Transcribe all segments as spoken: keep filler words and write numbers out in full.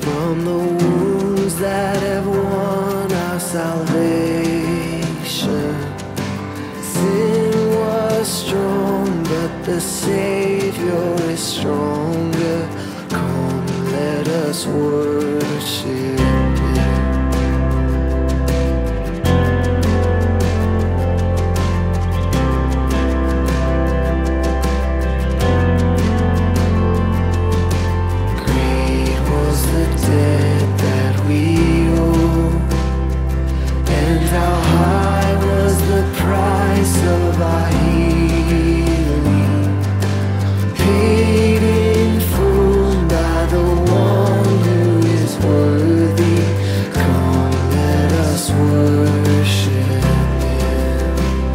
from the wounds that have won our salvation. Sin was strong, but the Savior is stronger. Come, let us worship Him. Great was the debt that we owe, and how high was the price of our healing, paid in full by the one who is worthy. Come, let us worship Him.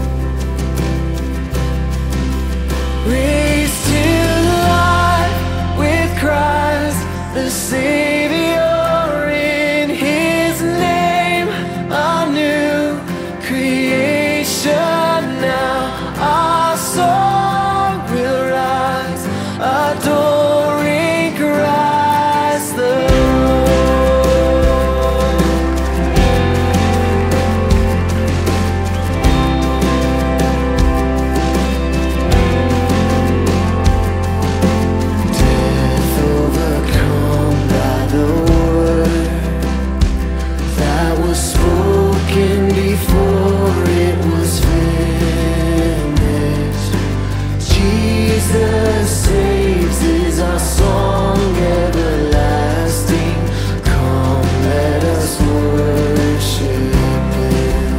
Raised to life with Christ the Savior, in His name a new creation. Now our song will rise, adoring Christ the Lord. Death overcome by the word that was spoken before it was finished. Jesus saves is our song everlasting. Come, let us worship Him.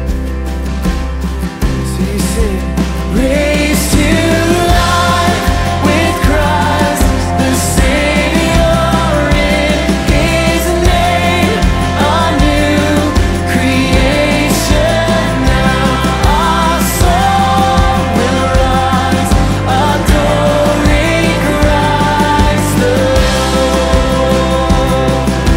So you sing, raised to life with Christ the Savior, in His name a new creation. Now our song will rise, adoring Christ the Lord.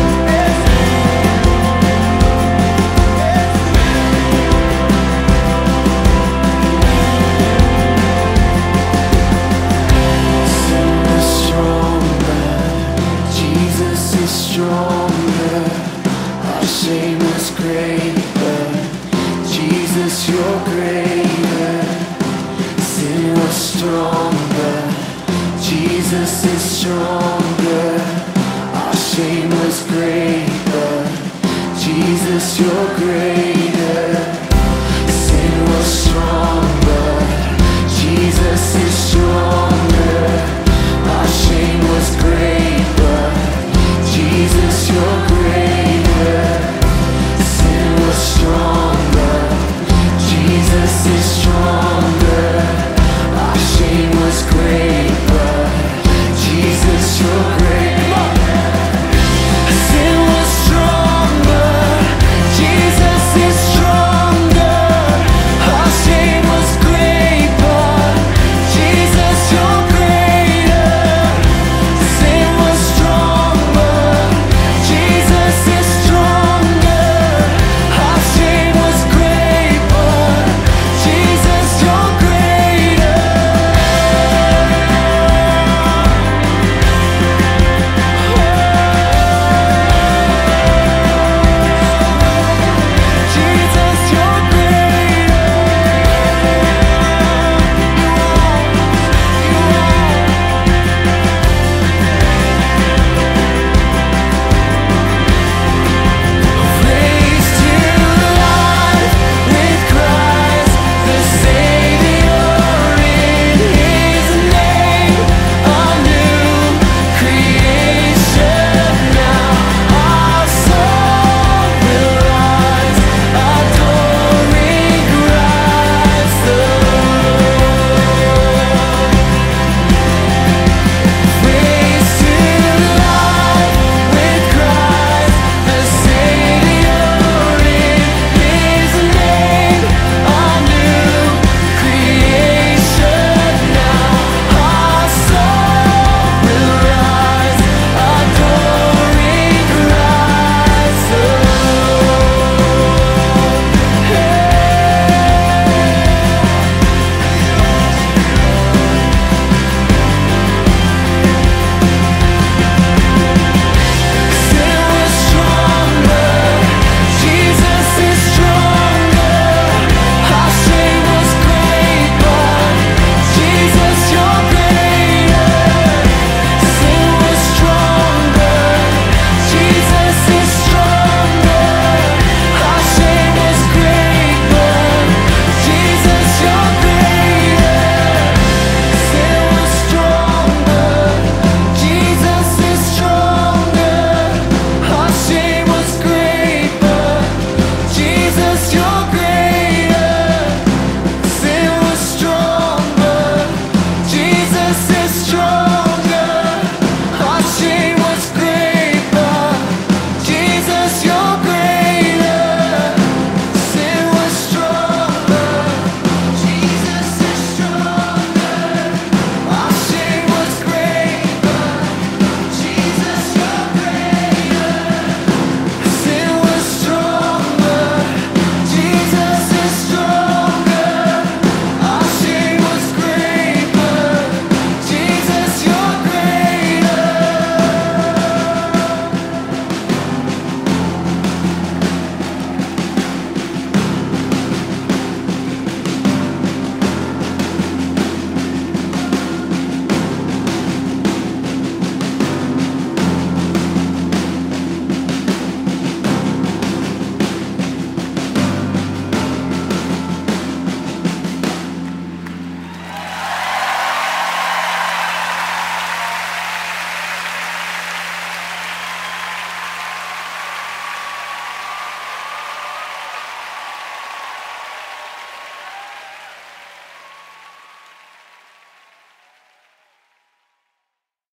Sin is stronger, Jesus is stronger. Our shame was great, but Jesus, you're greater. Sin was stronger, Jesus is stronger. Our shame was great, but Jesus, you're greater.